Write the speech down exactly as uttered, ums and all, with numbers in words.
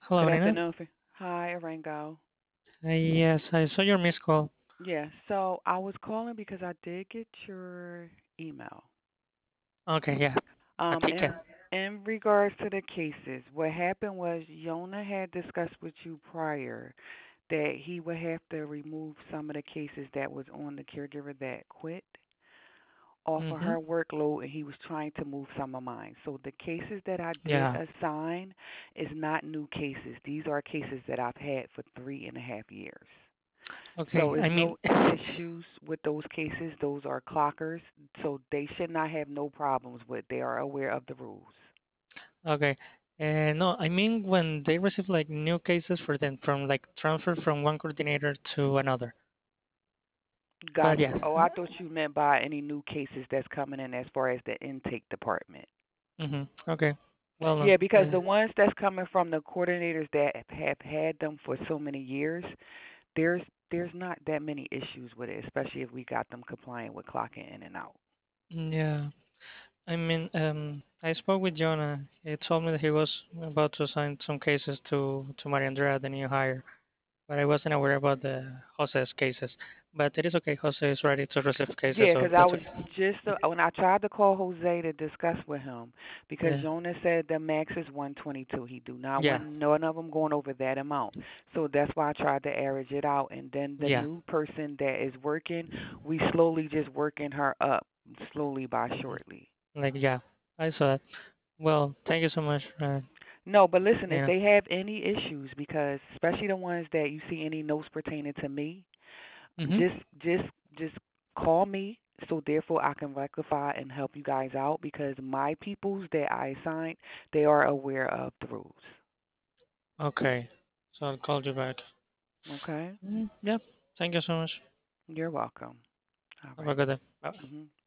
Hello, Good Nina. afternoon. Fi- Hi, Rango. Uh, yes, I saw your missed call. Yeah, so I was calling because I did get your email. Okay, yeah, I Um, take in it. in regards to the cases, what happened was Yona had discussed with you prior that he would have to remove some of the cases that was on the caregiver that quit off of Mm-hmm. her workload, and he was trying to move some of mine. So the cases that I did Yeah. assign is not new cases. These are cases that I've had for three and a half years. So Okay, it's I mean, no issues with those cases. Those are clockers, so they should not have no problems with. They are aware of the rules. okay. Uh, no, I mean when they receive like new cases for them from like transfer from one coordinator to another. But Got you. yes. Oh, I thought you meant by any new cases that's coming in as far as the intake department. Mm-hmm. Okay. Well, no. Yeah, because Uh, the ones that's coming from the coordinators that have had them for so many years, there's there's not that many issues with it, especially if we got them compliant with clocking in and out. yeah. I mean, um, I spoke with Jonah. He told me that he was about to assign some cases to to Maria Andrea, the new hire. But I wasn't aware about the Jose's cases. But it is okay. Jose is ready to receive cases, Yeah, so 'cause I that's was okay. just uh, when I tried to call Jose to discuss with him, because Yeah, Jonas said the max is one twenty-two. He do not yeah, want none of them going over that amount. So that's why I tried to average it out. And then the yeah. new person that is working, we slowly just working her up, slowly by Mhm. shortly. Like, yeah, I saw that. Well, thank you so much, uh, No, but listen, if Nina. they have any issues, because especially the ones that you see any notes pertaining to me, Mm-hmm. just just just call me so therefore I can rectify and help you guys out because my peoples that I assigned, they are aware of the rules. Okay, so I'll call you back. Okay? Mm, yeah, thank you so much. You're welcome. All Have a right. good day. Bye. Mhm.